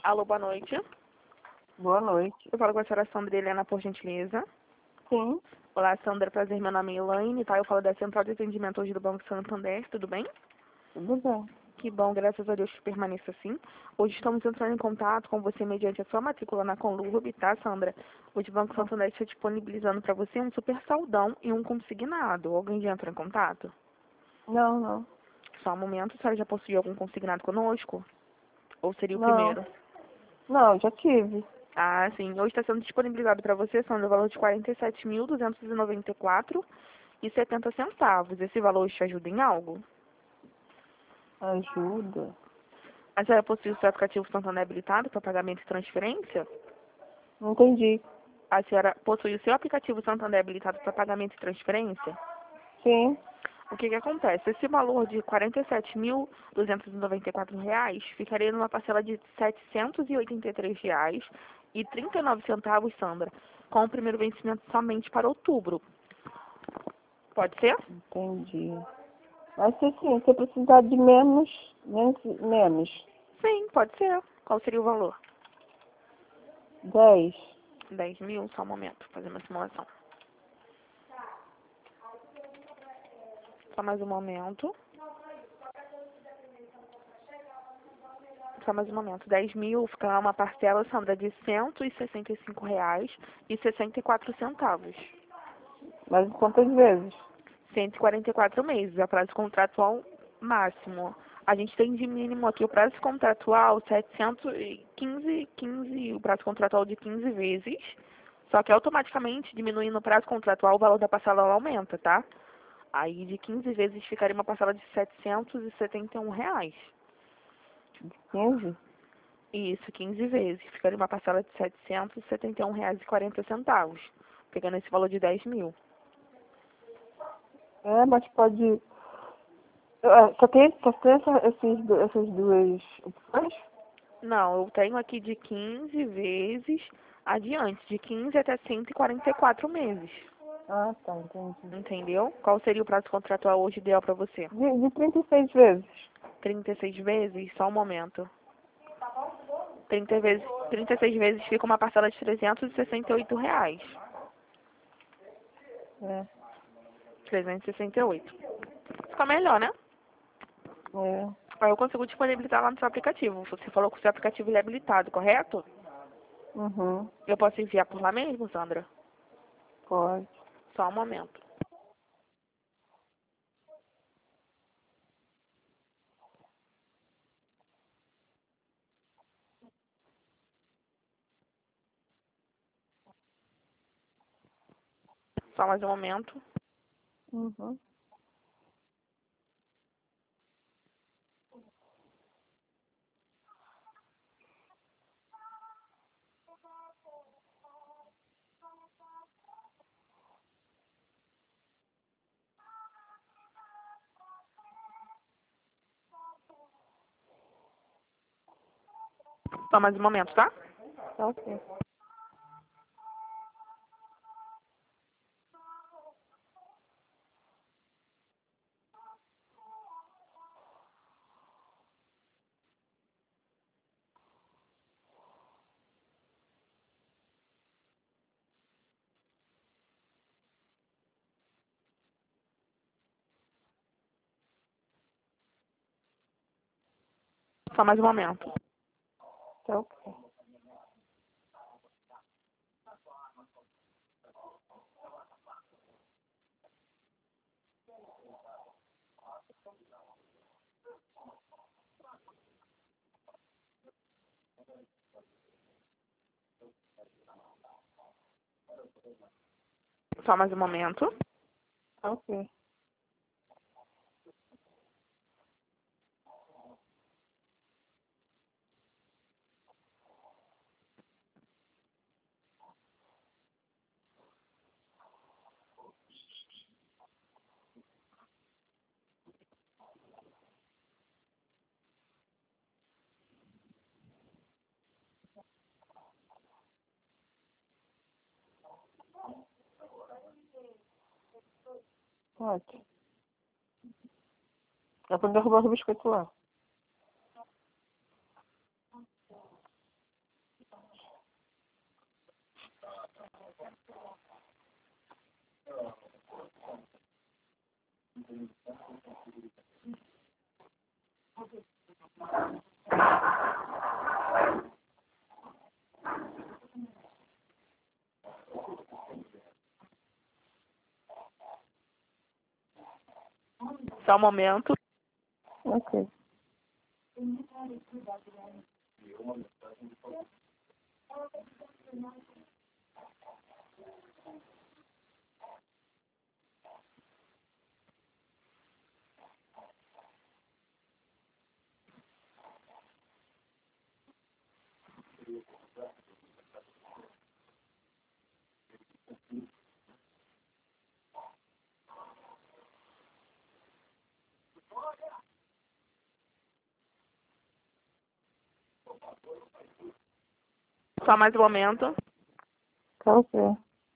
Alô, boa noite. Boa noite. Eu falo com a senhora Sandra Helena, por gentileza. Sim, Olá, Sandra, prazer, meu nome é Elaine, tá? Eu falo da Central de Atendimento hoje do Banco Santander, tudo bem? tudo bem. Que bom, graças a Deus que permaneça assim. Hoje estamos entrando em contato com você mediante a sua matrícula na Conlurb, tá, Sandra? Hoje o Banco Santander está disponibilizando para você um super saldão e um consignado. Alguém já entrou em contato? Não, não. Só um momento, a senhora já possuiu algum consignado conosco? Ou seria o Não. primeiro? Não, já tive. Ah, sim. Hoje está sendo disponibilizado para você, Sandra, o valor de R$ 47.294,70. Esse valor te ajuda em algo? Ajuda. A senhora possui o seu aplicativo Santander habilitado para pagamento e transferência? Não entendi. A senhora possui o seu aplicativo Santander habilitado para pagamento e transferência? Sim. O que que acontece? Esse valor de R$ 47.294 ficaria numa parcela de R$ 783,39, Sandra, com o primeiro vencimento somente para outubro. Pode ser? Entendi. Mas se precisar de menos. Sim, pode ser. Qual seria o valor? 10. 10.000, só um momento, fazer uma simulação. Só mais um momento. Só mais um momento. 10.000 ficará uma parcela, Sandra, de R$ 165,64. Mas quantas vezes? 144 meses, a prazo contratual máximo. A gente tem de mínimo aqui o prazo contratual 715, o prazo contratual de 15 vezes. Só que automaticamente, diminuindo o prazo contratual, o valor da parcela aumenta, tá? Aí de 15 vezes ficaria uma parcela de R$ 771. 15? Isso, 15 vezes. Ficaria uma parcela de R$ 771,40, pegando esse valor de 10.000. É, mas pode... Só tem essas duas opções? Não, eu tenho aqui de 15 vezes adiante, de 15 até 144 meses. Ah, tá, entendi. Entendeu? Qual seria o prazo contratual hoje ideal para você? De 36 vezes. 36 vezes? Só um momento. 36 vezes fica uma parcela de R$ 368. É. 368. Fica melhor, né? É. Aí eu consigo disponibilizar lá no seu aplicativo. Você falou que o seu aplicativo ele é habilitado, correto? Uhum. Eu posso enviar por lá mesmo, Sandra? Pode. Só um momento. Só mais um momento. Uhum. Só mais um momento, tá? Tá ok. Só mais um momento. Tá ok. Só mais um momento. Tá ok. Pode. Dá pra derrubar o biscoito lá. Só um momento. Ok. Só mais um momento. Tá ok.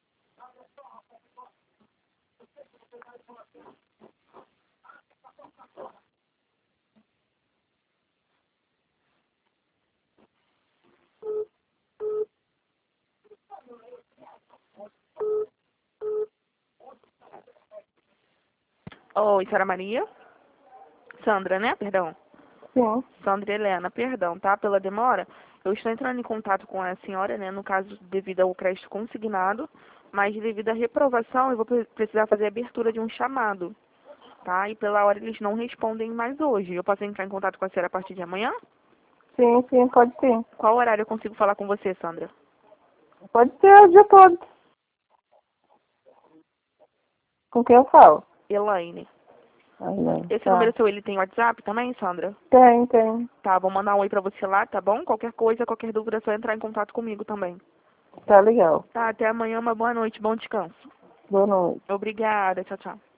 Oi, Sara Maria? Sandra, né? Perdão. Sim. Sandra Helena, perdão, tá? Pela demora. Eu estou entrando em contato com a senhora, né? No caso, devido ao crédito consignado, mas devido à reprovação, eu vou precisar fazer a abertura de um chamado, tá? E pela hora eles não respondem mais hoje. Eu posso entrar em contato com a senhora a partir de amanhã? Sim, sim, pode ser. Qual horário eu consigo falar com você, Sandra? Pode ser o dia todo. Com quem eu falo? Elaine. Ai, não. Esse Tá. número seu, ele tem WhatsApp também, Sandra? Tem, tem. Tá, vou mandar um oi pra você lá, tá bom? Qualquer coisa, qualquer dúvida, é só entrar em contato comigo também. Tá legal. Tá, até amanhã, uma boa noite, bom descanso. Boa noite. Obrigada, tchau, tchau.